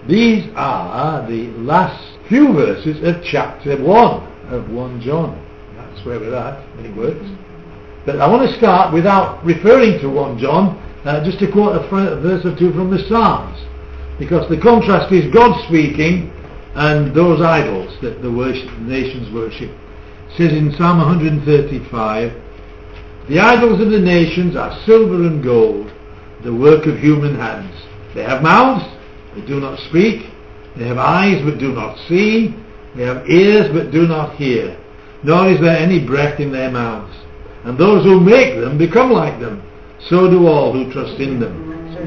These are the last few verses of chapter 1 of 1 John. That's where we're at, and it works. But I want to start without referring to 1 John, just to quote a verse or two from the Psalms, because the contrast is God speaking and those idols that the nations worship. It says in Psalm 135, "The idols of the nations are silver and gold, the work of human hands. They have mouths, they do not speak. They have eyes, but do not see. They have ears, but do not hear. Nor is there any breath in their mouths. And those who make them become like them. So do all who trust in them."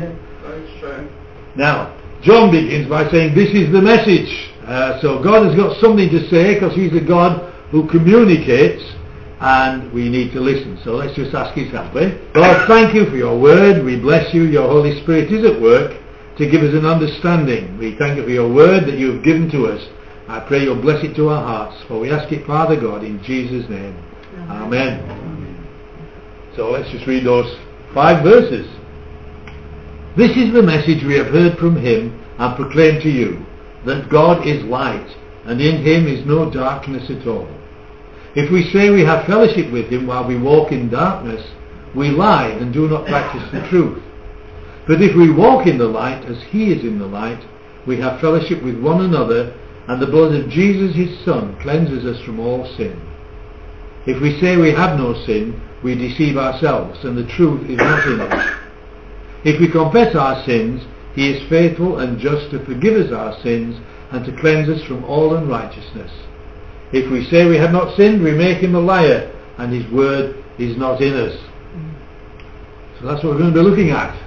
Now, John begins by saying this is the message. So God has got something to say, because he's a God who communicates, and we need to listen. So let's just ask his help. God, thank you for your word. We bless you. Your Holy Spirit is at work to give us an understanding. We thank you for your word that you have given to us. I pray you'll bless it to our hearts, for we ask it, Father God, in Jesus' name. Amen. So let's just read those 5 verses. "This is the message we have heard from him and proclaim to you, that God is light, and in him is no darkness at all. If we say we have fellowship with him while we walk in darkness, we lie and do not practice the truth. But if we walk in the light as he is in the light, we have fellowship with one another, and the blood of Jesus his Son cleanses us from all sin. If we say we have no sin, we deceive ourselves, and the truth is not in us. If we confess our sins, he is faithful and just to forgive us our sins and to cleanse us from all unrighteousness. If we say we have not sinned, we make him a liar, and his word is not in us." So that's what we're going to be looking at.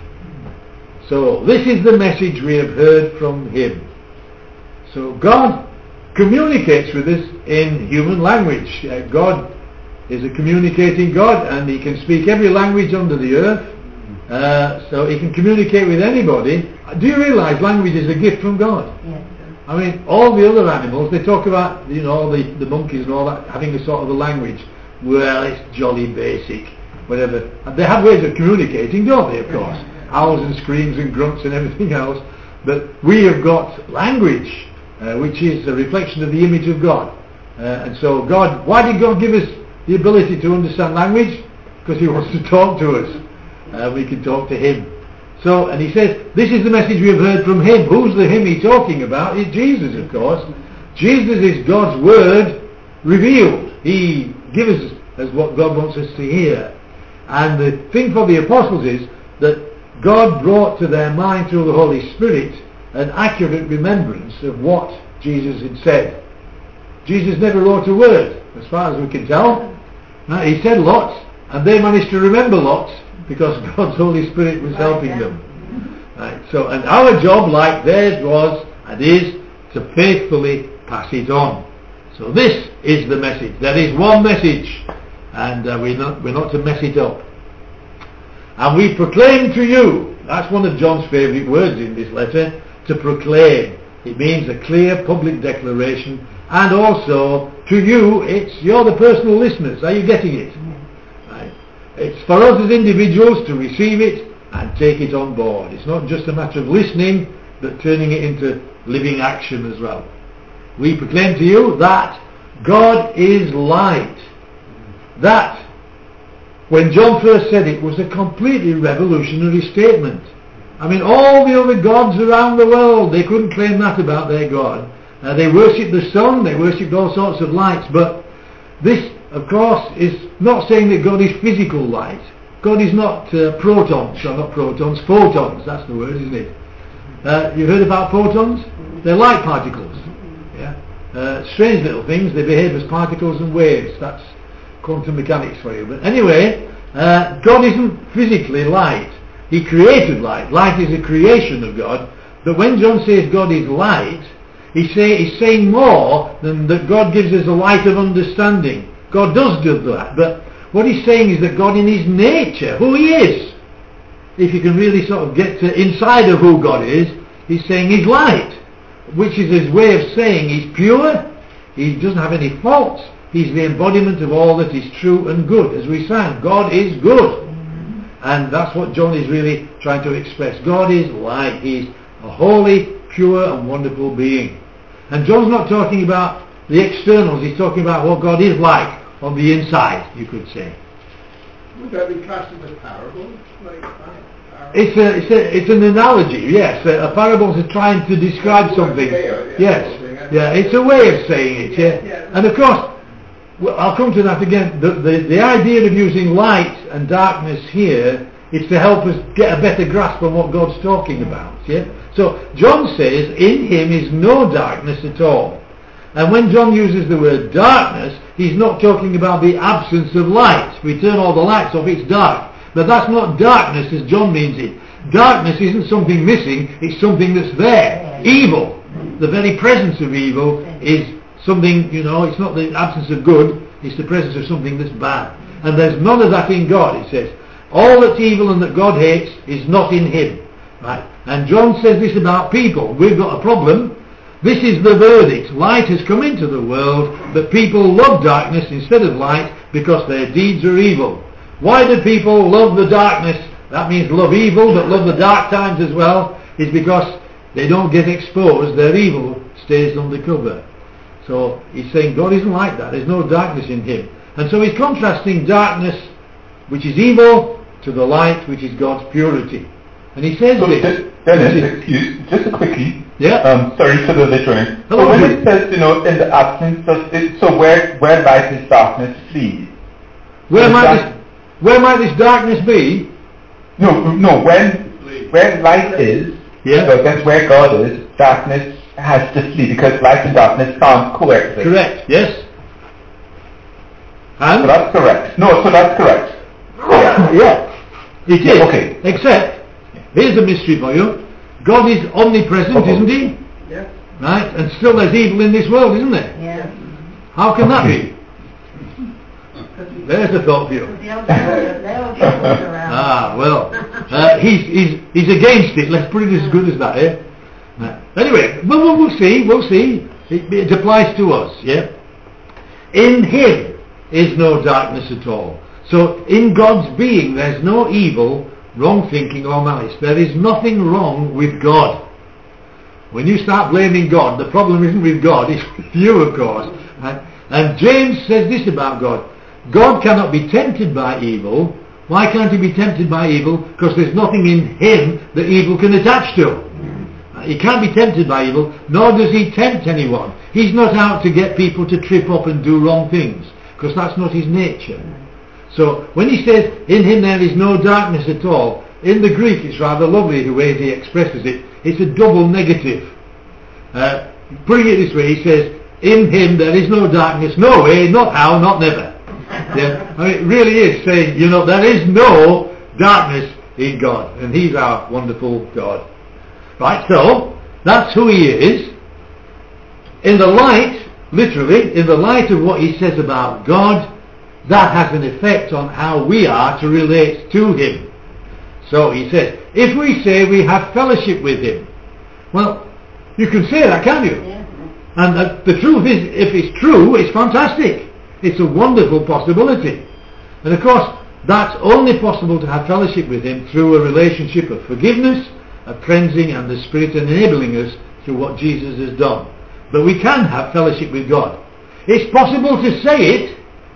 So this is the message we have heard from him. So God communicates with us in human language. God is a communicating God, and he can speak every language under the earth. So he can communicate with anybody. Do you realise language is a gift from God? Yes. I mean, all the other animals, they talk about, the monkeys and all that, having a sort of a language. Well, it's jolly basic, whatever. And they have ways of communicating, don't they, of course? Howls and screams and grunts and everything else. But we have got language, which is a reflection of the image of God. And so God, why did God give us the ability to understand language? Because he wants to talk to us. We can talk to him. So, and he says, this is the message we have heard from him. Who's the him he's talking about? It's Jesus, of course. Jesus is God's word revealed. He gives us what God wants us to hear. And the thing for the apostles is that God brought to their mind through the Holy Spirit an accurate remembrance of what Jesus had said. Jesus never wrote a word, as far as we can tell. He said lots, and they managed to remember lots, because God's Holy Spirit was helping them. Right, so, and our job, like theirs was and is, to faithfully pass it on. So this is the message. There is one message, and we're not to mess it up. And we proclaim to you. That's one of John's favourite words in this letter. To proclaim. It means a clear public declaration, and also to you, you're the personal listeners. Are you getting it? It's for us as individuals to receive it and take it on board. It's not just a matter of listening, but turning it into living action as well. We proclaim to you that God is light. That, when John first said it, was a completely revolutionary statement. I mean, all the other gods around the world, they couldn't claim that about their God. They worshipped the sun, they worshipped all sorts of lights, but this, of course, is not saying that God is physical light. God is not photons, that's the word, isn't it? You've heard about photons? They're light particles. Yeah? Strange little things, they behave as particles and waves. That's quantum mechanics for you. But anyway, God isn't physically light. He created light. Light is a creation of God. But when John says God is light, he's saying more than that God gives us a light of understanding. God does do that, but what he's saying is that God in his nature, who he is, if you can really sort of get to inside of who God is, he's saying he's light, which is his way of saying he's pure, he doesn't have any faults, he's the embodiment of all that is true and good. As we sang, God is good. And that's what John is really trying to express. God is light. He's a holy, pure and wonderful being. And John's not talking about the externals, he's talking about what God is like on the inside, you could say. Would that be classed as a parable? Like that? It's an analogy, yes. A parable is trying to describe something. Yes, yeah, it's a way of saying it, yeah. And of course, I'll come to that again. The idea of using light and darkness here is to help us get a better grasp on what God's talking about, yeah. So John says, in him is no darkness at all. And when John uses the word darkness, he's not talking about the absence of light. We turn all the lights off, it's dark. But that's not darkness as John means it. Darkness isn't something missing, it's something that's there. Evil, the very presence of evil is something, it's not the absence of good, it's the presence of something that's bad. And there's none of that in God, it says. All that's evil and that God hates is not in him. Right? And John says this about people. We've got a problem. This is the verdict. Light has come into the world, but people love darkness instead of light because their deeds are evil. Why do people love the darkness? That means love evil, but love the dark times as well, is because they don't get exposed. Their evil stays undercover. So he's saying God isn't like that. There's no darkness in him. And so he's contrasting darkness, which is evil, to the light, which is God's purity. And he says this. Dennis, just quickly. Yeah. Sorry for the littering. Hello, when it says, in the absence of it, so where light is darkness flee? Where might this darkness be? No. When light is, so that's where God is. Darkness has to flee because light and darkness can't coexist. Correct. Yes. And so that's correct. No, so that's correct. Yeah. It is. Okay. Except, here's a mystery for you. God is omnipresent, isn't he? Yeah. Right? And still there's evil in this world, isn't there? Yeah. How can that be? There's a thought for you. He's against it. Let's put it as good as that, eh? Anyway, we'll see. It applies to us, yeah? In him is no darkness at all. So in God's being there's no evil, wrong thinking or malice. There is nothing wrong with God. When you start blaming God, the problem isn't with God, it's with you, of course. And James says this about God. God cannot be tempted by evil. Why can't he be tempted by evil? Because there's nothing in him that evil can attach to. He can't be tempted by evil, nor does he tempt anyone. He's not out to get people to trip up and do wrong things, because that's not his nature. So when he says, in him there is no darkness at all, in the Greek it's rather lovely the way he expresses it. It's a double negative. Putting it this way, he says, in him there is no darkness, no way, not how, not never. Yeah, I mean, it really is saying, there is no darkness in God, and he's our wonderful God. Right, so that's who he is. In the light, literally, in the light of what he says about God, that has an effect on how we are to relate to him. So he says, if we say we have fellowship with him, well, you can say that, can't you? Yeah. And the truth is, if it's true, it's fantastic. It's a wonderful possibility. And of course, that's only possible to have fellowship with him through a relationship of forgiveness, of cleansing, and the Spirit enabling us through what Jesus has done. But we can have fellowship with God. It's possible to say it.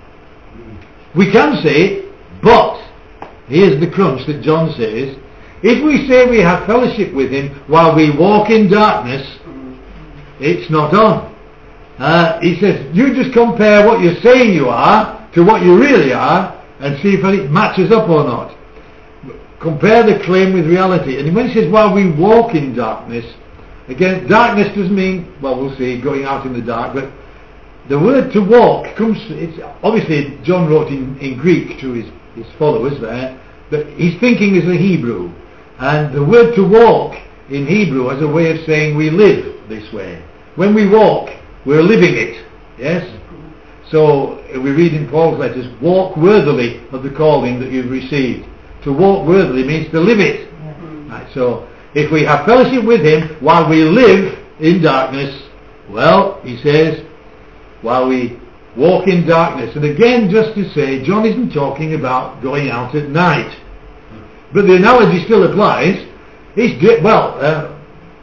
We can say it, but here's the crunch that John says. If we say we have fellowship with him while we walk in darkness, it's not on. He says, you just compare what you're saying you are to what you really are and see if it matches up or not. Compare the claim with reality. And when he says, while we walk in darkness, again, darkness doesn't mean, well, we'll see, going out in the dark, but the word to walk comes, it's obviously John wrote in Greek to his followers there, but he's thinking as a Hebrew. And the word to walk in Hebrew has a way of saying we live this way. When we walk, we're living it. Yes? So we read in Paul's letters, walk worthily of the calling that you've received. To walk worthily means to live it. Right, so if we have fellowship with him while we live in darkness, well, he says, while we walk in darkness. And again, just to say, John isn't talking about going out at night. But the analogy still applies.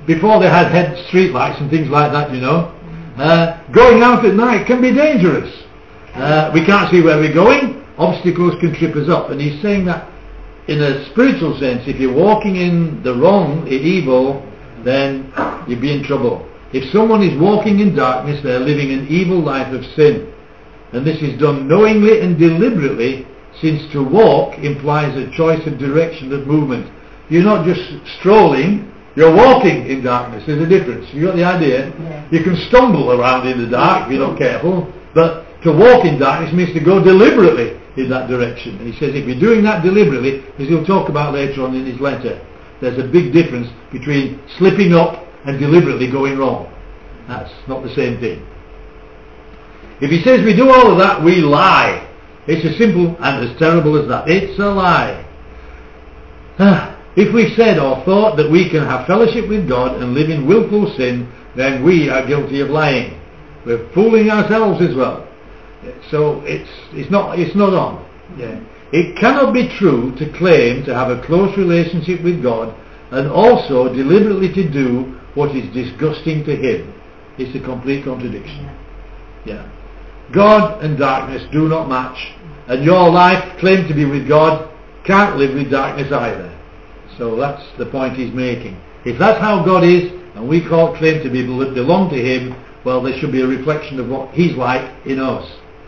before they had street lights and things like that, you know. Going out at night can be dangerous. We can't see where we're going. Obstacles can trip us up. And he's saying that in a spiritual sense, if you're walking in the wrong, in evil, then you'll be in trouble. If someone is walking in darkness, they're living an evil life of sin. And this is done knowingly and deliberately, since to walk implies a choice of direction of movement. You're not just strolling, you're walking in darkness. There's a difference. You got the idea? Yeah. You can stumble around in the dark if you're not careful, but to walk in darkness means to go deliberately in that direction. And he says if you're doing that deliberately, as he'll talk about later on in his letter, there's a big difference between slipping up and deliberately going wrong. That's not the same thing. If he says we do all of that, we lie. It's as simple and as terrible as that. It's a lie. If we've said or thought that we can have fellowship with God and live in willful sin, then we are guilty of lying. We're fooling ourselves as well. So it's not on. Yeah. It cannot be true to claim to have a close relationship with God and also deliberately to do what is disgusting to Him. It's a complete contradiction. Yeah. God and darkness do not match, and your life claimed to be with God can't live with darkness either. So that's the point he's making. If that's how God is, and we claim to belong to Him, well, there should be a reflection of what He's like in us.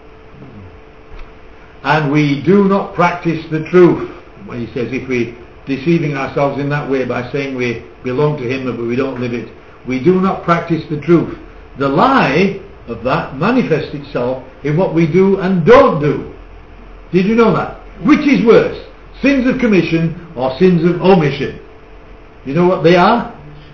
And we do not practice the truth. When he says if we're deceiving ourselves in that way by saying we belong to Him but we don't live it, we do not practice the truth. The lie of that manifests itself in what we do and don't do. Did you know that? Which is worse? Sins of commission or sins of omission? You know what they are?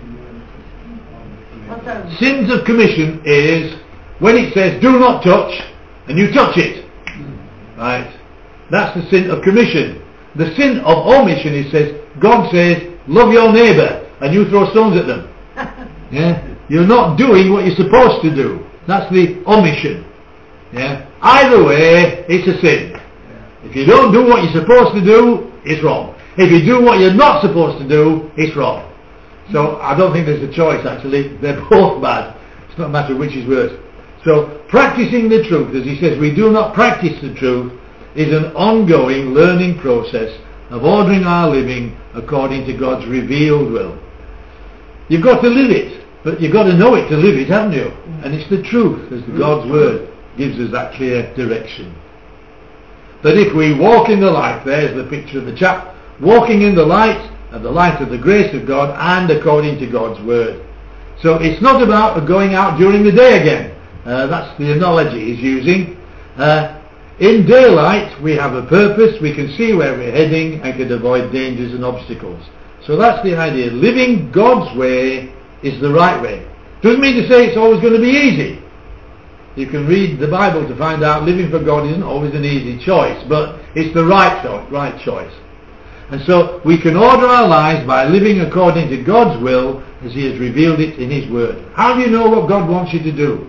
Sins of commission is when it says do not touch and you touch it. Right? That's the sin of commission. The sin of omission, it says, God says love your neighbour and you throw stones at them. Yeah? You're not doing what you're supposed to do. That's the omission. Yeah? Either way, it's a sin. If you don't do what you're supposed to do, it's wrong. If you do what you're not supposed to do, it's wrong. So I don't think there's a choice actually. They're both bad. It's not a matter of which is worse. So practicing the truth, as he says, we do not practice the truth, is an ongoing learning process of ordering our living according to God's revealed will. You've got to live it, but you've got to know it to live it, haven't you? And it's the truth, as God's word gives us that clear direction. That if we walk in the light, there's the picture of the chap, walking in the light of the grace of God and according to God's word. So it's not about going out during the day again. That's the analogy he's using. In daylight we have a purpose, we can see where we're heading and can avoid dangers and obstacles. So that's the idea. Living God's way is the right way. Doesn't mean to say it's always going to be easy. You can read the Bible to find out living for God isn't always an easy choice, but it's the right choice. And so we can order our lives by living according to God's will as He has revealed it in His Word. How do you know what God wants you to do?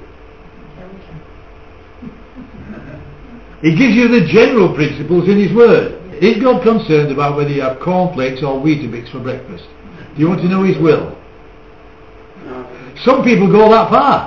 He gives you the general principles in His Word. Is God concerned about whether you have cornflakes or Weetabix for breakfast? Do you want to know His will? Some people go that far.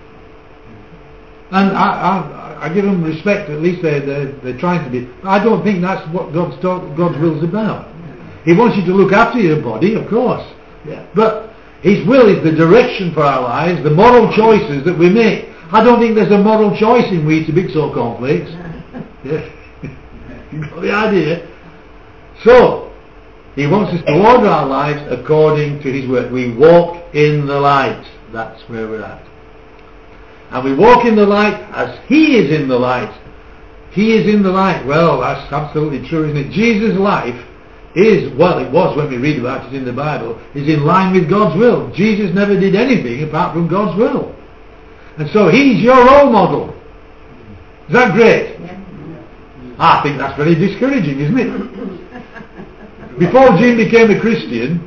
And I give them respect, at least they're trying to be. I don't think that's what God's will is about. He wants you to look after your body, of course. Yeah. But His will is the direction for our lives, the moral choices that we make. I don't think there's a moral choice in Weetabix or cornflakes. Yeah. You got the idea? So, He wants us to order our lives according to His word. We walk in the light. That's where we're at. And we walk in the light as He is in the light. He is in the light. Well, that's absolutely true, isn't it? Jesus' life is, well, it was when we read about it in the Bible, is in line with God's will. Jesus never did anything apart from God's will. And so He's your role model. Is that great? Yeah. I think that's very discouraging, isn't it? Before Jean became a Christian,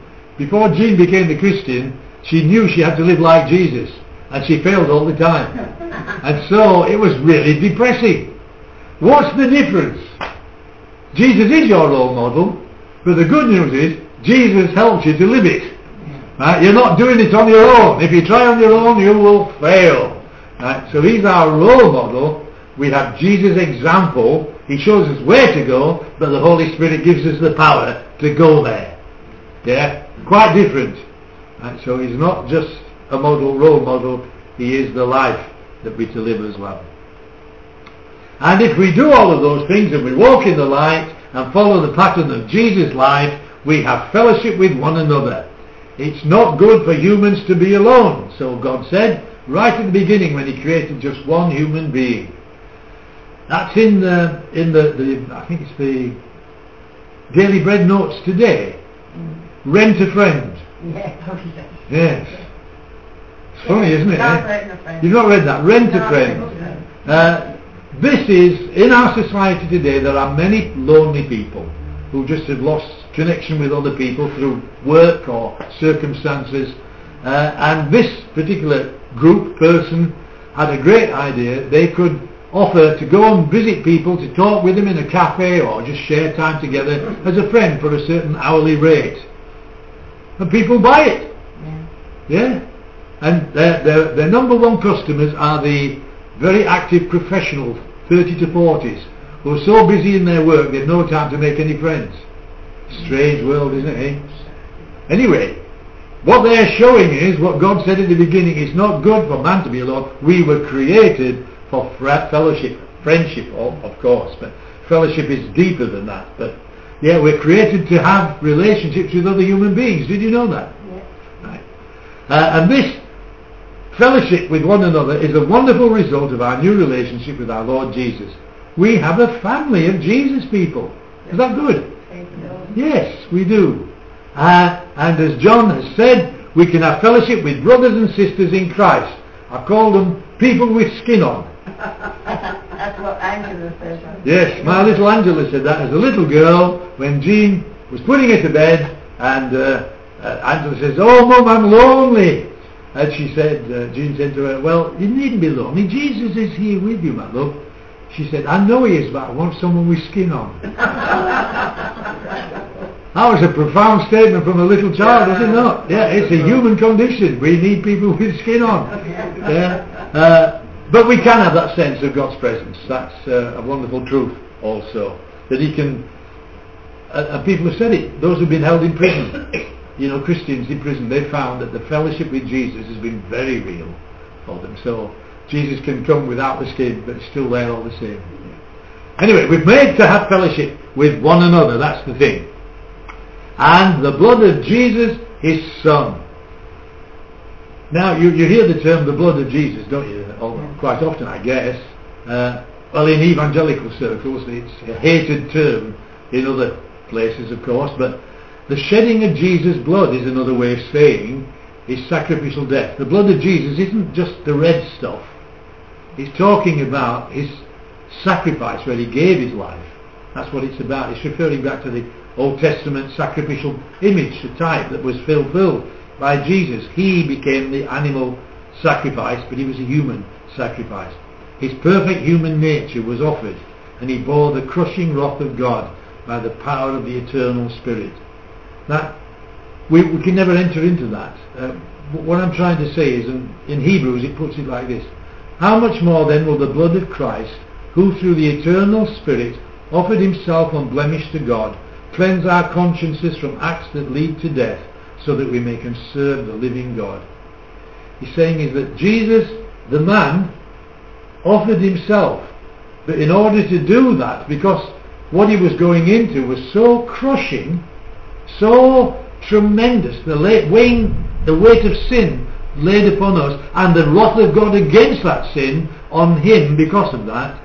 she knew she had to live like Jesus. And she failed all the time. And so it was really depressing. What's the difference? Jesus is your role model, but the good news is Jesus helps you to live it. Right? You're not doing it on your own. If you try on your own, you will fail. Right? So he's our role model. We have Jesus' example. He shows us where to go, but the Holy Spirit gives us the power to go there. Yeah? Quite different. Right? So he's not just a role model. He is the life that we to live as well. And if we do all of those things and we walk in the light and follow the pattern of Jesus' life, we have fellowship with one another. It's not good for humans to be alone, so God said right at the beginning when he created just one human being. That's in the I think it's the Daily Bread notes today. Rent a friend. Yes. It's funny, isn't it? You've not read that. Rent a friend. This is, in our society today, there are many lonely people who just have lost connection with other people through work or circumstances. And this particular person had a great idea. They could offer to go and visit people, to talk with them in a cafe or just share time together as a friend for a certain hourly rate. And people buy it. Yeah. And their number one customers are the very active professionals, 30 to 40s, who are so busy in their work they have no time to make any friends. Strange world, isn't it? Eh? Anyway, what they're showing is what God said at the beginning. It's not good for man to be alone. We were created for fellowship, friendship, of course, but fellowship is deeper than that. But yeah, we're created to have relationships with other human beings. Did you know that? Yeah. Right. And this fellowship with one another is a wonderful result of our new relationship with our Lord Jesus. We have a family of Jesus people. Is that good? Yes, we do. And as John has said, we can have fellowship with brothers and sisters in Christ. I call them people with skin on. That's what Angela said. Yes, my little Angela said that as a little girl when Jean was putting her to bed, and Angela says, "Oh Mum, I'm lonely." And she said, Jean said to her, "Well, you needn't be lonely. Jesus is here with you, my love." She said, "I know he is, but I want someone with skin on." That was a profound statement from a little child, was it not? Yeah, it's a human condition. We need people with skin on. Yeah. But we can have that sense of God's presence. That's a wonderful truth also. That he can, and people have said it, those who've been held in prison, you know, Christians in prison, they found that the fellowship with Jesus has been very real for them. So Jesus can come without the skin, but it's still there all the same. Anyway, we're made to have fellowship with one another, that's the thing. And the blood of Jesus, his Son. Now, you hear the term the blood of Jesus, don't you? Quite often, I guess. Well, in evangelical circles, it's a hated term in other places, of course, but the shedding of Jesus' blood is another way of saying his sacrificial death. The blood of Jesus isn't just the red stuff. It's talking about his sacrifice where he gave his life. That's what it's about. It's referring back to the Old Testament sacrificial image, the type that was fulfilled by Jesus. He became the animal sacrifice, but he was a human sacrifice. His perfect human nature was offered, and he bore the crushing wrath of God by the power of the eternal Spirit. That we can never enter into that. What I'm trying to say is, in Hebrews it puts it like this: how much more then will the blood of Christ, who through the eternal Spirit offered himself unblemished to God, cleanse our consciences from acts that lead to death, so that we may serve the living God. He's saying is that Jesus, the man, offered himself, but in order to do that, because what he was going into was so crushing, so tremendous, the weight of sin laid upon us, and the wrath of God against that sin on him because of that,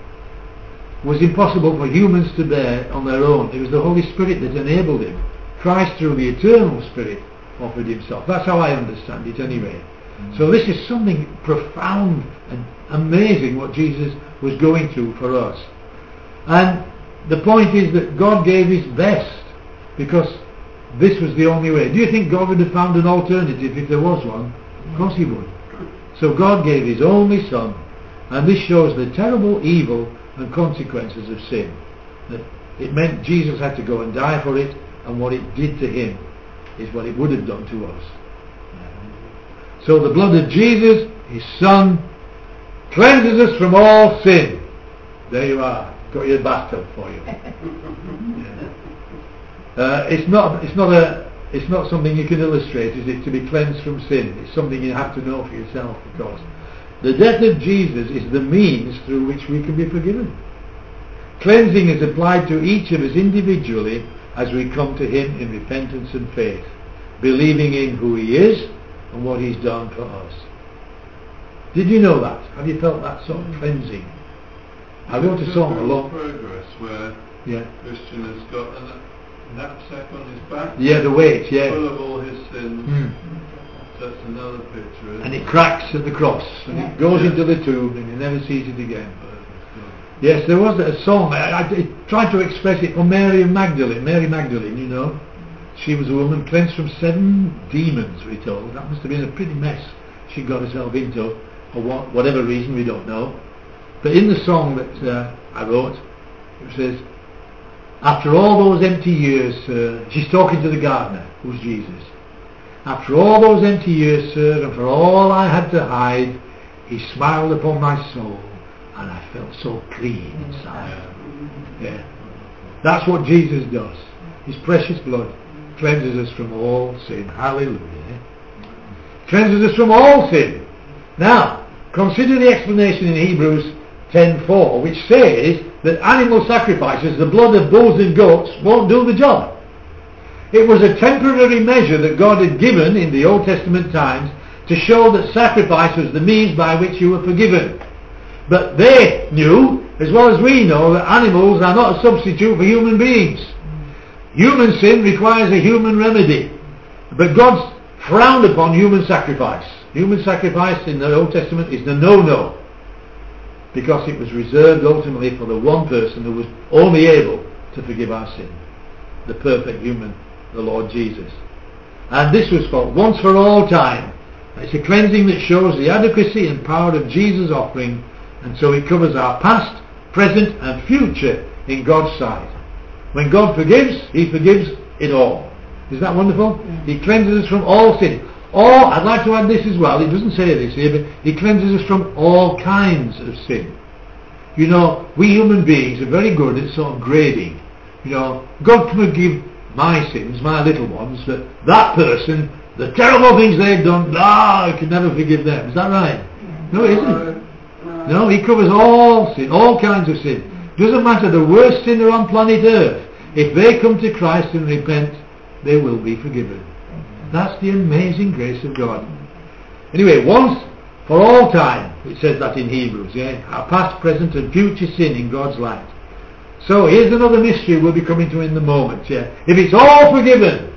was impossible for humans to bear on their own. It was the Holy Spirit that enabled him. Christ, through the eternal Spirit, offered himself. That's how I understand it anyway. So this is something profound and amazing what Jesus was going through for us. And the point is that God gave his best, because this was the only way. Do you think God would have found an alternative if there was one? Of course he would. So God gave his only Son, and this shows the terrible evil and consequences of sin. That it meant Jesus had to go and die for it, and what it did to him is what it would have done to us. So the blood of Jesus, His Son, cleanses us from all sin. There you are. Got your bathtub for you. It's not something you can illustrate, is it? To be cleansed from sin. It's something you have to know for yourself, of course. The death of Jesus is the means through which we can be forgiven. Cleansing is applied to each of us individually as we come to Him in repentance and faith, believing in who He is and what He's done for us. Did you know that? Have you felt that sort of cleansing? I wrote a song along. Progress where Christian has got a knapsack on his back. Yeah, the weight. Full of all his sins. That's another picture. And it cracks at the cross, and it goes into the tomb, and he never sees it again. Yes, there was a song. I tried to express it from Mary Magdalene. Mary Magdalene, you know, she was a woman cleansed from 7 demons. We're told that must have been a pretty mess she got herself into, for whatever reason we don't know. But in the song that I wrote, it says, after all those empty years, she's talking to the gardener, who's Jesus. After all those empty years, sir, and for all I had to hide, He smiled upon my soul, and I felt so clean inside. Yeah. That's what Jesus does. His precious blood cleanses us from all sin. Hallelujah. Cleanses us from all sin. Now, consider the explanation in Hebrews 10:4, which says that animal sacrifices, the blood of bulls and goats, won't do the job. It was a temporary measure that God had given in the Old Testament times to show that sacrifice was the means by which you were forgiven. But they knew, as well as we know, that animals are not a substitute for human beings. Human sin requires a human remedy. But God frowned upon human sacrifice. Human sacrifice in the Old Testament is the no-no, because it was reserved ultimately for the one person who was only able to forgive our sin, the perfect human, the Lord Jesus. And this was for once for all time. It's a cleansing that shows the adequacy and power of Jesus' offering, and so it covers our past, present and future in God's sight. When God forgives, He forgives it all. Is that wonderful? He cleanses us from all sin. I'd like to add this as well. It doesn't say this here, but He cleanses us from all kinds of sin. You know, we human beings are very good at sort of grading. You know, God can forgive my sins, my little ones, but that person, the terrible things they've done, I can never forgive them. Is that right? No, it isn't. No, He covers all sin, all kinds of sin. Doesn't matter the worst sinner on planet Earth. If they come to Christ and repent, they will be forgiven. That's the amazing grace of God. Anyway, once for all time, it says that in Hebrews, our past, present and future sin in God's light. So here's another mystery we'll be coming to in the moment. If it's all forgiven,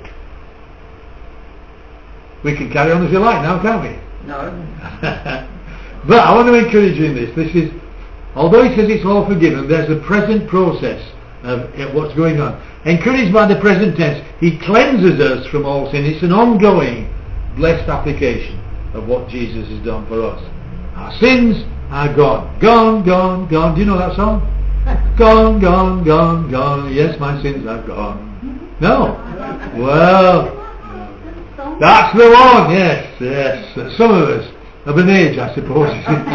we can carry on as you like now, can't we? No. But I want to encourage you in this. This is, although it says it's all forgiven, there's a present process of what's going on. Encouraged by the present tense, He cleanses us from all sin. It's an ongoing, blessed application of what Jesus has done for us. Our sins are gone. Gone, gone, gone. Do you know that song? Gone, gone, gone, gone. Yes, my sins are gone. No? Well, that's the one. Yes, yes. Some of us of an age, I suppose.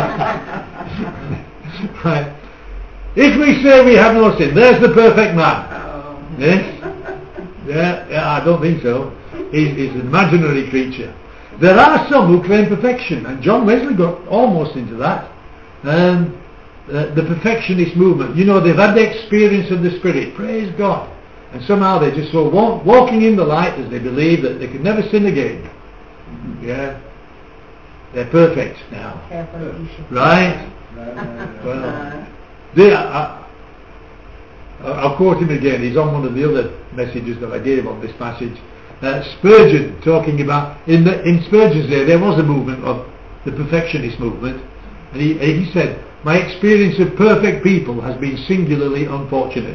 Right. If we say we have no sin, there's the perfect man. Yes? Yeah, I don't think so. He's an imaginary creature. There are some who claim perfection, and John Wesley got almost into that. The perfectionist movement. You know, they've had the experience of the Spirit. Praise God. And somehow they're just so walking in the light as they believe that they could never sin again. Yeah. They're perfect now. Right? Well, I'll quote him again. He's on one of the other messages that I gave on this passage. Spurgeon talking about, in Spurgeon's day there was a movement of the perfectionist movement, and he said, my experience of perfect people has been singularly unfortunate.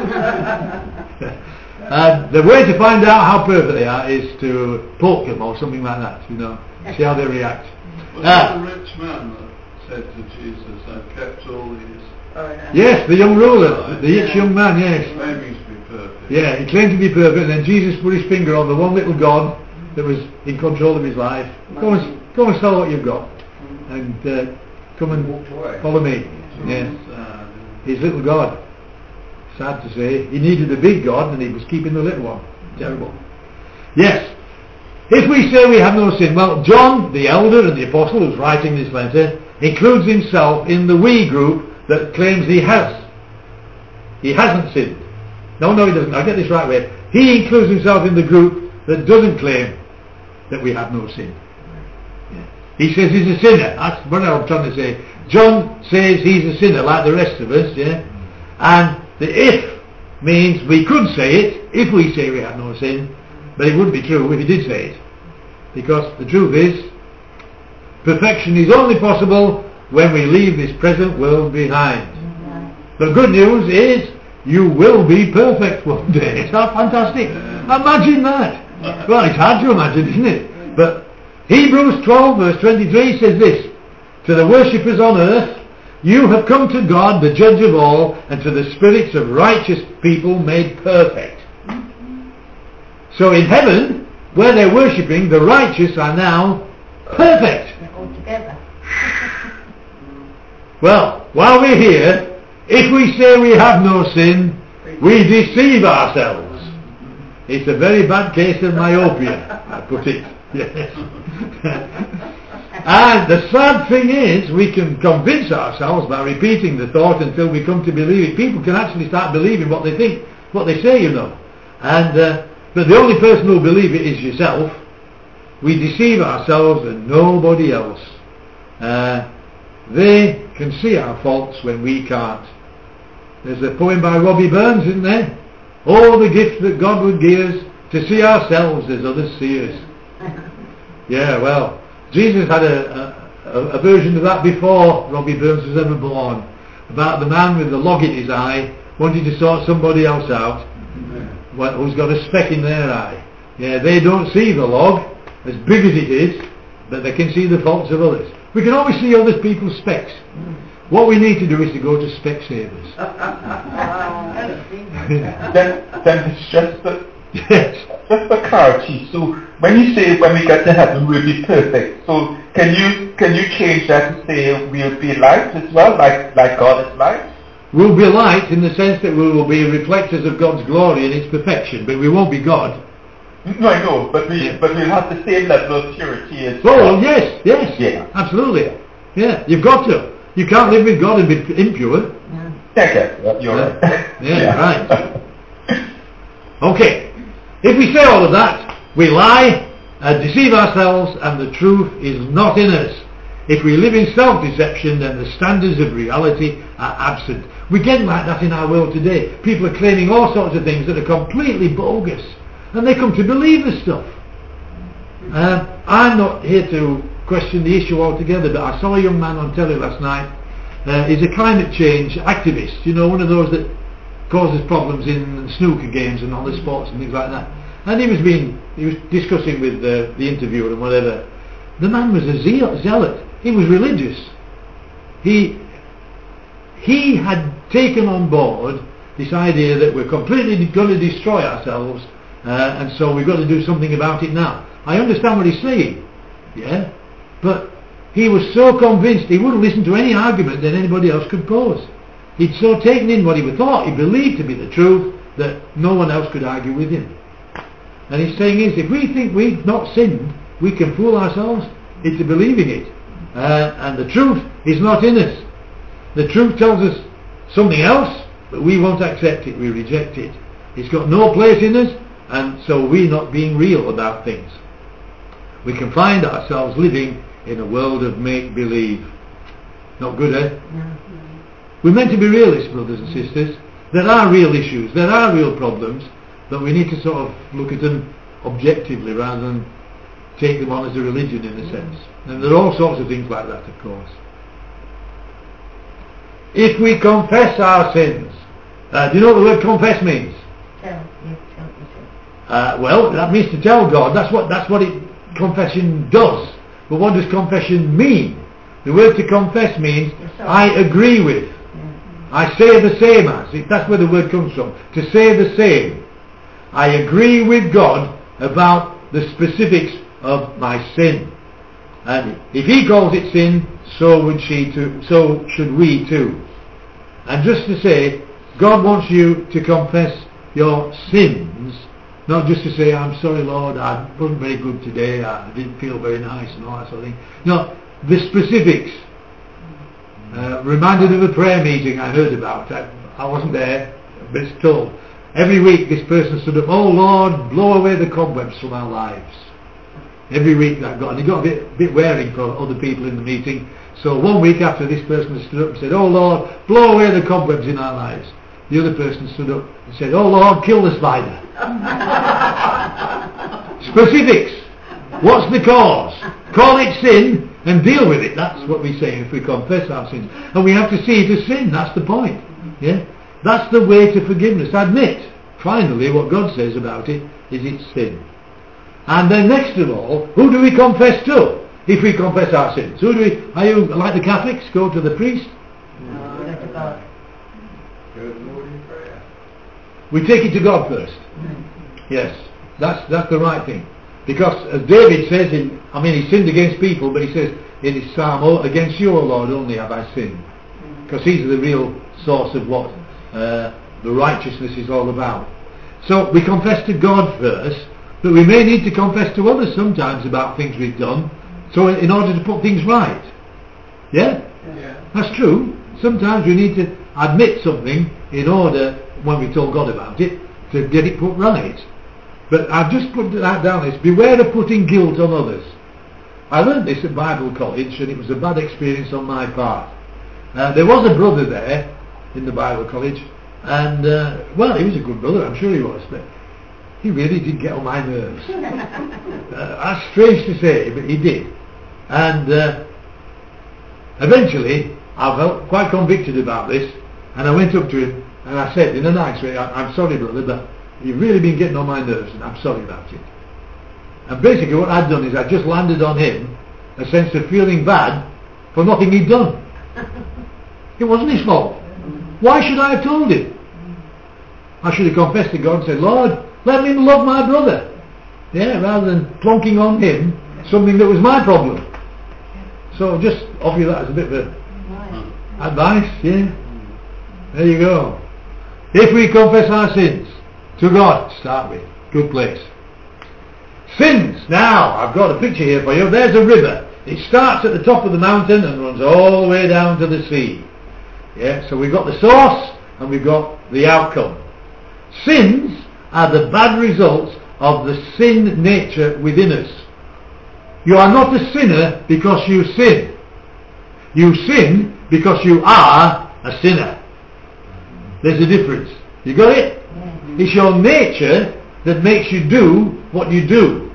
The way to find out how perfect they are is to poke them or something like that, you know, see how they react. Was that the rich man that said to Jesus, I've kept all these? Yes, the young ruler, the rich young man, yes. Claiming to be perfect. Yeah, he claimed to be perfect, and then Jesus put His finger on the one little God that was in control of his life. Go Go and sell what you've got, and come and follow me. Yeah. His little God. Sad to say. He needed the big God and he was keeping the little one. Terrible. Yes. If we say we have no sin, well, John, the elder and the apostle who's writing this letter, includes himself in the we group that claims he has. He hasn't sinned. No, he doesn't. I'll get this right way. He includes himself in the group that doesn't claim that we have no sin. Yeah. He says he's a sinner. That's what I'm trying to say. John says he's a sinner like the rest of us, yeah? And the if means we could say it if we say we have no sin, but it wouldn't be true if he did say it. Because the truth is, perfection is only possible when we leave this present world behind. The good news is you will be perfect one day. It's not fantastic? Imagine that. Well, it's hard to imagine, isn't it? But Hebrews 12 verse 23 says this: to the worshippers on earth, you have come to God, the judge of all, and to the spirits of righteous people made perfect. So in heaven, where they're worshipping, the righteous are now perfect. All together. Well, while we're here, if we say we have no sin, we deceive ourselves. It's a very bad case of myopia, I put it. Yes. And the sad thing is, we can convince ourselves by repeating the thought until we come to believe it. People can actually start believing what they think, what they say, you know. And but the only person who will believe it is yourself. We deceive ourselves and nobody else. They can see our faults when we can't. There's a poem by Robbie Burns, isn't there? All the gifts that God would give us to see ourselves as others see us. Yeah, well, Jesus had a version of that before Robbie Burns was ever born, about the man with the log in his eye wanting to sort somebody else out who's got a speck in their eye. Yeah, they don't see the log as big as it is, but they can see the faults of others. We can always see other people's specks. What we need to do is to go to Specsavers. then it's just for clarity. So when you say when we get to heaven we'll be perfect, so can you change that to say we'll be light as well, like God is light? We'll be light in the sense that we will be reflectors of God's glory and its perfection, but we won't be God. No, I know, but we'll have the same level of purity as well. Yes, yeah, absolutely. Yeah, you've got to. You can't live with God and be impure. Yeah, you're right. Yeah, right. Okay, if we say all of that, we lie, deceive ourselves, and the truth is not in us. If we live in self-deception, then the standards of reality are absent. We get like that in our world today. People are claiming all sorts of things that are completely bogus, and they come to believe this stuff. I'm not here to question the issue altogether, but I saw a young man on telly last night. He's a climate change activist, you know, one of those that causes problems in snooker games and all the sports and things like that. And he was discussing with the interviewer and whatever. The man was a zealot. He was religious. He had taken on board this idea that we're completely going to destroy ourselves, and so we've got to do something about it now. I understand what he's saying, yeah, but he was so convinced he wouldn't listen to any argument that anybody else could pose. He'd so taken in what he thought he believed to be the truth that no one else could argue with him. And he's saying is, if we think we've not sinned, we can fool ourselves into believing it. And the truth is not in us. The truth tells us something else, but we won't accept it, we reject it. It's got no place in us, and so we're not being real about things. We can find ourselves living in a world of make-believe. Not good, eh? We're meant to be realists, brothers and sisters. There are real issues, there are real problems, but we need to sort of look at them objectively rather than take them on as a religion in a sense. And there are all sorts of things like that, of course. If we confess our sins, do you know what the word confess means? Well, that means to tell God. That's what confession does. But what does confession mean? The word to confess means I agree with. I say the same as. That's where the word comes from. To say the same. I agree with God about the specifics of my sin. And if he calls it sin, so would she too, so should we too. And just to say, God wants you to confess your sins, not just to say, I'm sorry Lord, I wasn't very good today, I didn't feel very nice and all that sort of thing. No, the specifics. Reminded of a prayer meeting I heard about. I wasn't there, but it's told. Every week this person stood up, oh Lord, blow away the cobwebs from our lives. Every week that got, and it got a bit wearing for other people in the meeting. So one week after this person stood up and said, oh Lord, blow away the cobwebs in our lives. The other person stood up and said, oh Lord, kill the spider. Specifics. What's the cause? Call it sin and deal with it. That's what we say if we confess our sins. And we have to see it as sin. That's the point. Yeah? That's the way to forgiveness. Admit, finally, what God says about it is it's sin. And then next of all, who do we confess to? If we confess our sins, who do we? Are you like the Catholics? Go to the priest? No, let it go. Go to the Lord in prayer. We take it to God first. Yes, that's the right thing. Because as David says, he sinned against people, but he says in his psalm, oh, against you, O Lord, only have I sinned. Because he's the real source of what the righteousness is all about. So we confess to God first, but we may need to confess to others sometimes about things we've done, so in order to put things right. Yeah? Yeah. That's true. Sometimes we need to admit something in order, when we told God about it, to get it put right. But I've just put that down as, beware of putting guilt on others. I learned this at Bible college, and it was a bad experience on my part. There was a brother there in the Bible college, and he was a good brother, I'm sure he was, but he really did get on my nerves. That's strange to say, but he did. And eventually I felt quite convicted about this, and I went up to him and I said in a nice way, I'm sorry brother, but you've really been getting on my nerves and I'm sorry about it. And basically what I'd done is I just landed on him a sense of feeling bad for nothing he'd done. It wasn't his fault. Why should I have told him? I should have confessed to God and said, Lord, let me love my brother. Yeah, rather than plonking on him something that was my problem. So just offer you that as a bit of advice, yeah. There you go. If we confess our sins to God, to start with, good place. Sins. Now, I've got a picture here for you. There's a river. It starts at the top of the mountain and runs all the way down to the sea. Yeah, so we've got the source and we've got the outcome. Sins are the bad results of the sin nature within us. You are not a sinner because you sin. You sin because you are a sinner. There's a difference. You got it? It's your nature that makes you do what you do.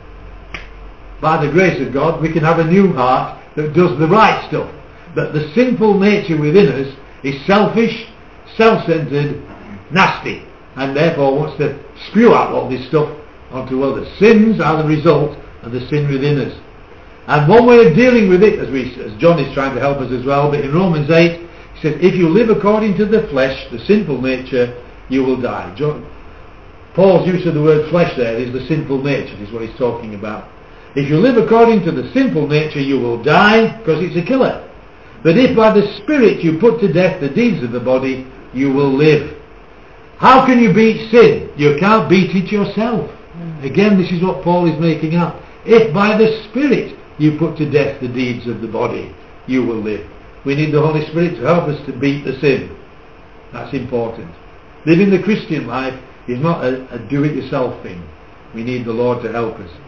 By the grace of God, we can have a new heart that does the right stuff. But the sinful nature within us is selfish, self-centered, nasty, and therefore wants to spew out all this stuff onto others. Sins are the result of the sin within us. And one way of dealing with it, as John is trying to help us as well, but in Romans 8, he says, if you live according to the flesh, the sinful nature, you will die. Paul's use of the word flesh there is the sinful nature, is what he's talking about. If you live according to the sinful nature, you will die, because it's a killer. But if by the Spirit you put to death the deeds of the body, you will live. How can you beat sin? You can't beat it yourself. Again, this is what Paul is making up. If by the Spirit you put to death the deeds of the body, you will live. We need the Holy Spirit to help us to beat the sin. That's important. Living the Christian life is not a do-it-yourself thing. We need the Lord to help us.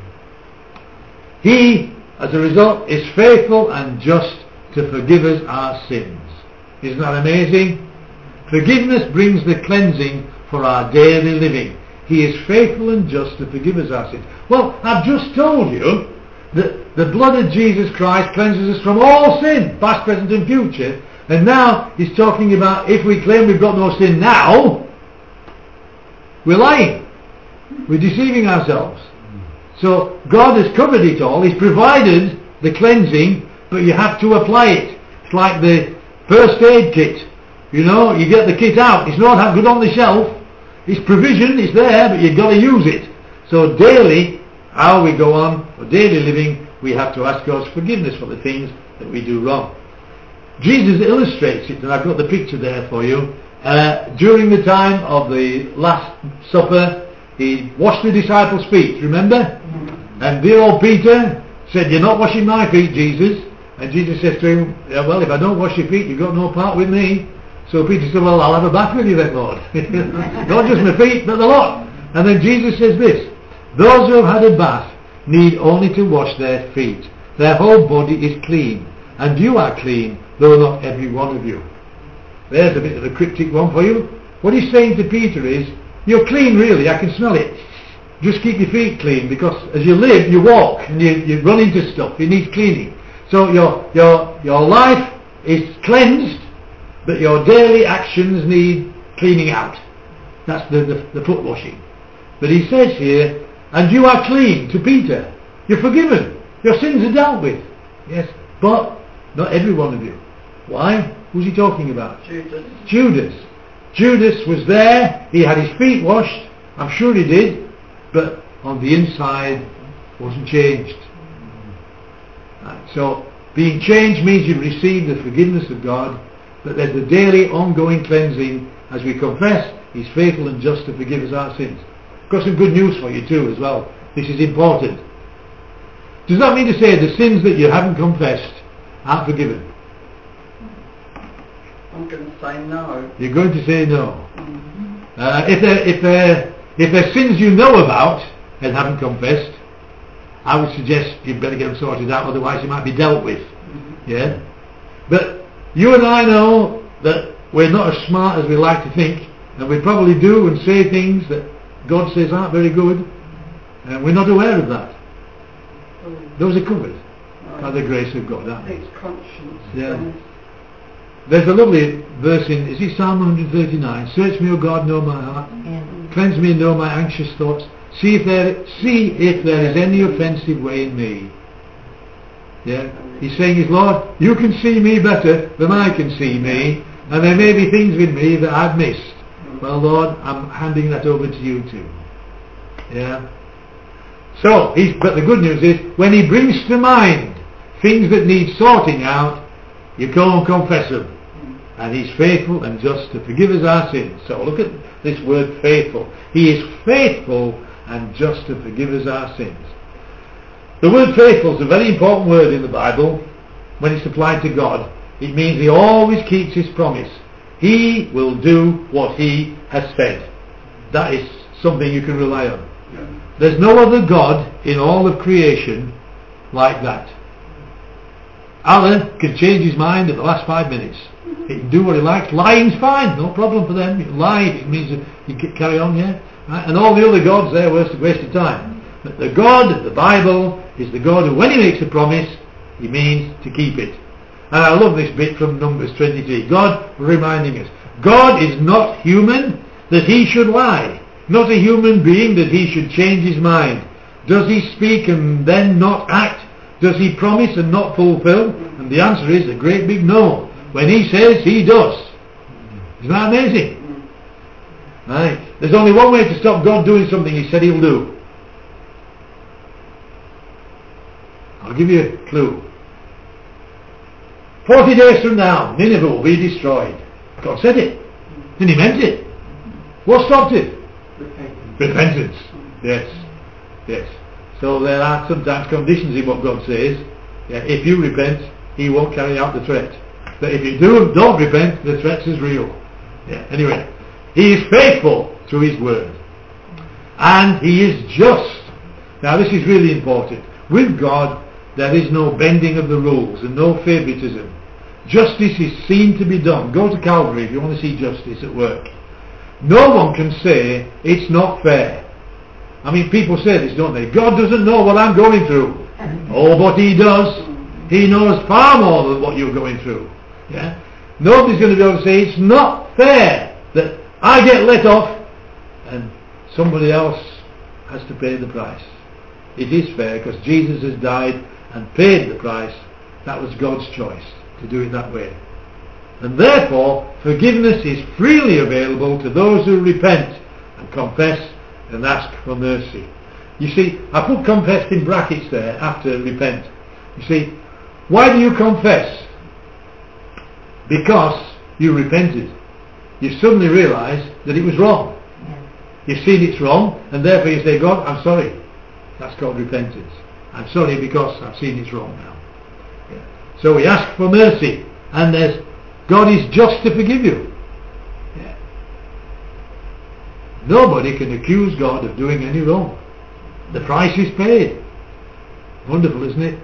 He, as a result, is faithful and just to forgive us our sins. Isn't that amazing? Forgiveness brings the cleansing for our daily living. He is faithful and just to forgive us our sins. Well, I've just told you that the blood of Jesus Christ cleanses us from all sin, past, present and future. And now he's talking about if we claim we've got no sin now, we're lying. We're deceiving ourselves. So God has covered it all. He's provided the cleansing, but you have to apply it. It's like the first aid kit. You know, you get the kit out. It's not good on the shelf. It's provision, it's there, but you've got to use it. So daily, how we go on, for daily living, we have to ask God's forgiveness for the things that we do wrong. Jesus illustrates it, and I've got the picture there for you. During the time of the Last Supper, he washed the disciples' feet, remember? And dear old Peter said, "You're not washing my feet, Jesus." And Jesus says to him, "Yeah, well, if I don't wash your feet, you've got no part with me." So Peter said, "Well, I'll have a bath with you then, Lord." Not just my feet, but the lot. And then Jesus says this, "Those who have had a bath need only to wash their feet. Their whole body is clean, and you are clean, though not every one of you." There's a bit of a cryptic one for you. What he's saying to Peter is, you're clean really, I can smell it. Just keep your feet clean, because as you live, you walk, and you run into stuff, it needs cleaning. So your life is cleansed, but your daily actions need cleaning out. That's the foot washing. But he says here, "And you are clean," to Peter. You're forgiven. Your sins are dealt with. Yes, but not every one of you. Why? Who's he talking about? Judas. Judas was there. He had his feet washed. I'm sure he did. But on the inside wasn't changed. Right, so being changed means you've received the forgiveness of God, but there's the daily ongoing cleansing as we confess. He's faithful and just to forgive us our sins. I've got some good news for you too as well. This is important. Does that mean to say the sins that you haven't confessed aren't forgiven? I'm going to say no. You're going to say no. If they're sins you know about and haven't confessed, I would suggest you'd better get them sorted out, otherwise you might be dealt with. Yeah? But you and I know that we're not as smart as we like to think, and we probably do and say things that God says aren't very good, and we're not aware of that. Those are covered by the grace of God, aren't they? It's conscience. Yeah. There's a lovely verse in, is it Psalm 139? "Search me, O God, know my heart. Cleanse me and know my anxious thoughts. See if there is any offensive way in me." Yeah. He's saying, "Lord, you can see me better than I can see me, and there may be things in me that I've missed. Well, Lord, I'm handing that over to you too." Yeah. So, but the good news is, when he brings to mind things that need sorting out, you go and confess them. And he's faithful and just to forgive us our sins. So look at this word faithful. He is faithful and just to forgive us our sins. The word faithful is a very important word in the Bible. When it's applied to God, it means he always keeps his promise. He will do what he has said. That is something you can rely on. There's no other God in all of creation like that. Allah can change his mind at the last 5 minutes. He can do what he likes. Lying's fine, no problem for them. You can lie, it means that you can carry on, yeah? Right? And all the other gods there were a waste of time. But the God of the Bible is the God who, when he makes a promise, he means to keep it. And I love this bit from Numbers 23. God reminding us, God is not human that he should lie, not a human being that he should change his mind. Does he speak and then not act? Does he promise and not fulfill? And the answer is a great big no. When he says, he does. Isn't that amazing? Right. There's only one way to stop God doing something he said he'll do. I'll give you a clue. 40 days from now, Nineveh will be destroyed. God said it. And he meant it. What stopped it? Repentance. Yes. Yes. So there are sometimes conditions in what God says. Yeah, if you repent, he won't carry out the threat. But if you don't repent, the threat is real. Yeah. Anyway, he is faithful to his word. And he is just. Now this is really important. With God, there is no bending of the rules and no favoritism. Justice is seen to be done. Go to Calvary if you want to see justice at work. No one can say it's not fair. I mean, people say this, don't they? God doesn't know what I'm going through. Oh, but he does. He knows far more than what you're going through. Yeah? Nobody's going to be able to say it's not fair that I get let off and somebody else has to pay the price. It is fair because Jesus has died and paid the price. That was God's choice to do it that way. And therefore, forgiveness is freely available to those who repent and confess and ask for mercy. You see, I put confess in brackets there after repent. You see, why do you confess? Because you repented. You suddenly realise that it was wrong. You've seen it's wrong, and therefore you say, God, I'm sorry. That's called repentance. I'm sorry because I've seen it's wrong now. Yeah. So we ask for mercy, and God is just to forgive you. Yeah. Nobody can accuse God of doing any wrong. The price is paid. Wonderful, isn't it?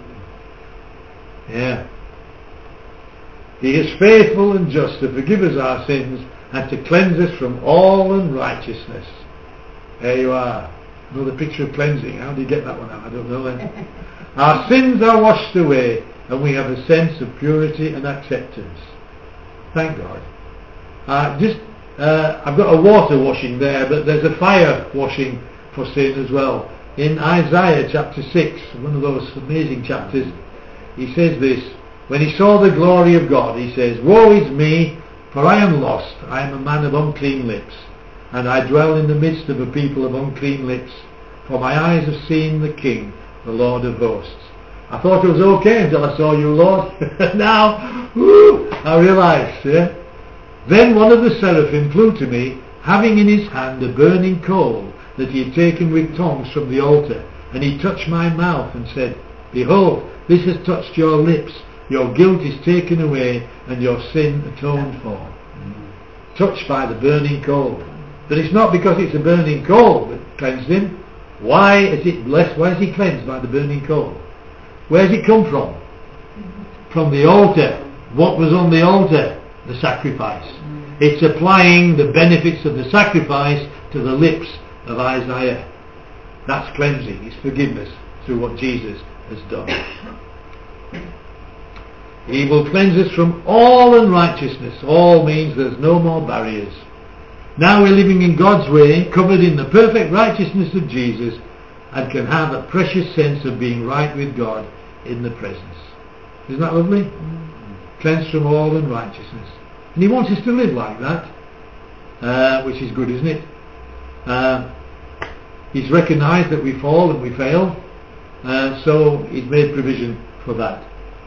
Yeah. He is faithful and just to forgive us our sins and to cleanse us from all unrighteousness. There you are. Another picture of cleansing. How do you get that one out? I don't know then. Our sins are washed away and we have a sense of purity and acceptance. Thank God. I've got a water washing there, but there's a fire washing for sin as well. In Isaiah chapter 6, one of those amazing chapters, he says this: when he saw the glory of God, he says, woe is me, for I am lost. I am a man of unclean lips, and I dwell in the midst of a people of unclean lips. For my eyes have seen the King, the Lord of hosts. I thought it was okay until I saw you, Lord. Now, I realised. Yeah? Then one of the seraphim flew to me, having in his hand a burning coal that he had taken with tongs from the altar. And he touched my mouth and said, behold, this has touched your lips. Your guilt is taken away and your sin atoned for. Touched by the burning coal. But it's not because it's a burning coal that cleansed him. Why is it blessed? Why is he cleansed by the burning coal? Where does it come from? From the altar. What was on the altar? The sacrifice. It's applying the benefits of the sacrifice to the lips of Isaiah. That's cleansing. It's forgiveness through what Jesus has done. He will cleanse us from all unrighteousness. All means there's no more barriers. Now we're living in God's way, covered in the perfect righteousness of Jesus, and can have a precious sense of being right with God in the presence. Isn't that lovely? Cleansed from all unrighteousness. And he wants us to live like that, which is good, isn't it? He's recognised that we fall and we fail, so he's made provision for that.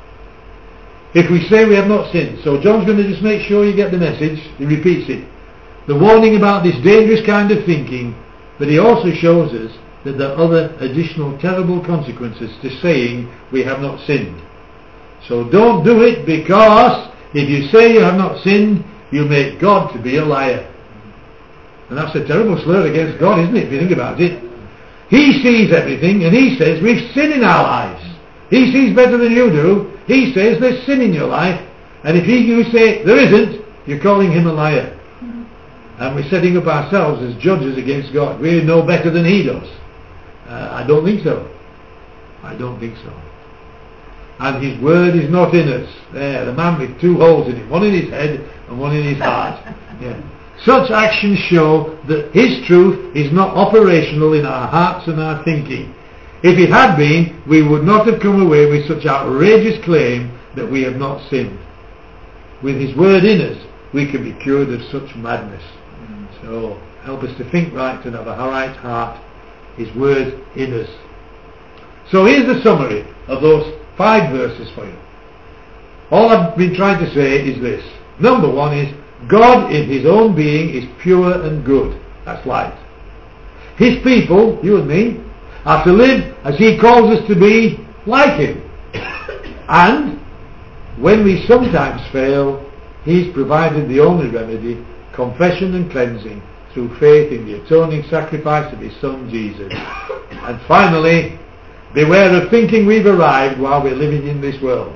If we say we have not sinned. So John's going to just make sure you get the message. He repeats it. The warning about this dangerous kind of thinking, but he also shows us that there are other additional terrible consequences to saying we have not sinned. So don't do it, because if you say you have not sinned, you make God to be a liar. And that's a terrible slur against God, isn't it, if you think about it? He sees everything and he says we've sin in our lives. He sees better than you do. He says there's sin in your life, and if you say there isn't, you're calling him a liar. And we're setting up ourselves as judges against God. We know better than he does. I don't think so. I don't think so. And his word is not in us. There, the man with two holes in him, one in his head and one in his heart. Yeah. Such actions show that his truth is not operational in our hearts and our thinking. If it had been, we would not have come away with such outrageous claim that we have not sinned. With his word in us, we can be cured of such madness. So help us to think right and have a right heart. His word in us. So here's the summary of those 5 verses for you. All I've been trying to say is this. Number 1 is God in his own being is pure and good. That's light. His people, you and me, are to live as he calls us to be, like him. And when we sometimes fail, he's provided the only remedy, confession and cleansing, through faith in the atoning sacrifice of his son Jesus. And finally, beware of thinking we've arrived while we're living in this world.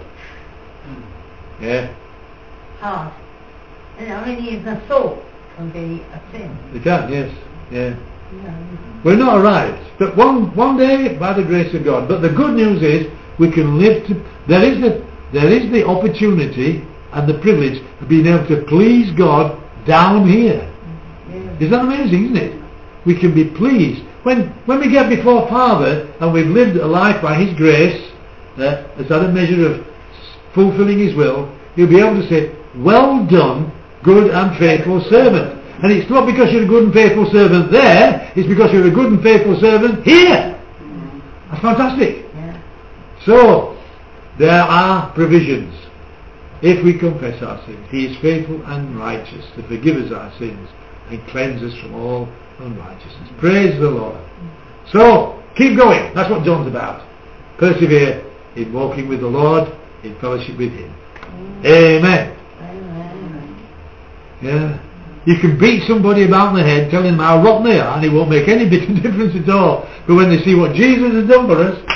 Yeah? Hard. And only even a thought can be a sin. It can, yes. Yeah. We're not arrived, but one day, by the grace of God. But the good news is we can live to. There is the opportunity and the privilege of being able to please God down here. Is that amazing, isn't it? We can be pleased when we get before Father and we've lived a life by his grace, as that a measure of fulfilling his will. You'll be able to say, well done, good and faithful servant. And it's not because you're a good and faithful servant there, it's because you're a good and faithful servant here. That's fantastic. Yeah. So, there are provisions. If we confess our sins, He is faithful and righteous to forgive us our sins and cleanse us from all unrighteousness. Praise the Lord. So, keep going. That's what John's about. Persevere in walking with the Lord, in fellowship with Him. Amen. Amen. Yeah. You can beat somebody about the head, telling them how rotten they are, and it won't make any bit of difference at all. But when they see what Jesus has done for us,